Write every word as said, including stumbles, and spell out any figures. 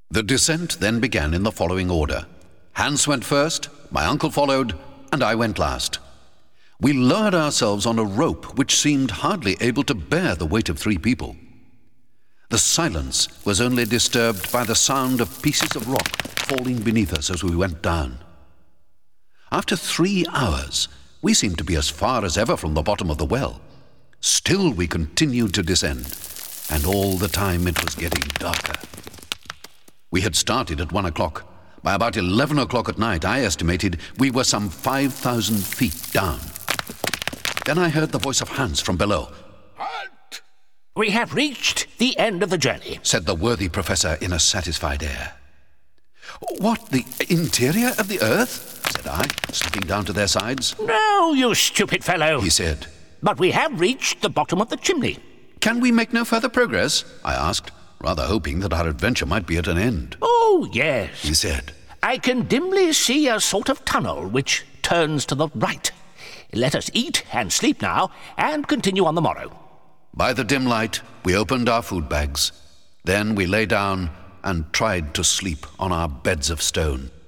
The descent then began in the following order. Hans went first, my uncle followed, and I went last. We lowered ourselves on a rope which seemed hardly able to bear the weight of three people. The silence was only disturbed by the sound of pieces of rock falling beneath us as we went down. After three hours, we seemed to be as far as ever from the bottom of the well. Still we continued to descend, and all the time it was getting darker. We had started at one o'clock. By about eleven o'clock at night, I estimated we were some five thousand feet down. Then I heard the voice of Hans from below. Halt! We have reached the end of the journey, said the worthy professor in a satisfied air. What, the interior of the earth? Said I, slipping down to their sides. No, you stupid fellow, he said. But we have reached the bottom of the chimney. Can we make no further progress? I asked, rather hoping that our adventure might be at an end. Oh, yes, he said. I can dimly see a sort of tunnel which turns to the right. Let us eat and sleep now, and continue on the morrow. By the dim light, we opened our food bags. Then we lay down and tried to sleep on our beds of stone.